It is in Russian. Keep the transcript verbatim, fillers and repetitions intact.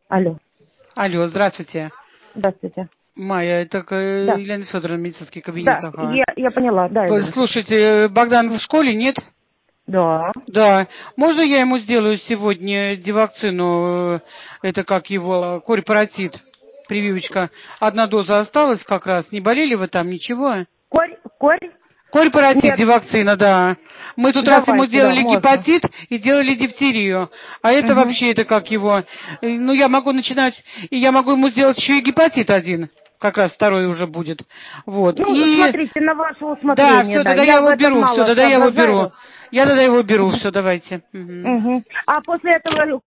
Алло. Алло, здравствуйте. Здравствуйте. Майя, это э, Да. Елена Федоровна, медицинский кабинет. Да, Ага. я, я поняла, да. Вы Елена. Слушайте, Богдан в школе, нет? Да. Да. Можно я ему сделаю сегодня дивакцину, э, это как его, корпоратит, прививочка. Одна доза осталась как раз. Не болели вы там, ничего? Корь, корь? Корпоратит, Нет. дивакцина, да. Мы тут раз ему Давайте, да, делали можно. гепатит и делали дифтерию. А это Угу. вообще, это как его... э, Ну, я могу начинать... И я могу ему сделать еще и гепатит один. Как раз второй уже будет. Вот. Ну, И... смотрите, на ваше Да, усмотрение, все, да. тогда Я я в его этом беру. Все, мало тогда я его беру. соображаю. Я тогда его беру. Все, давайте. Мгм. Угу. А после этого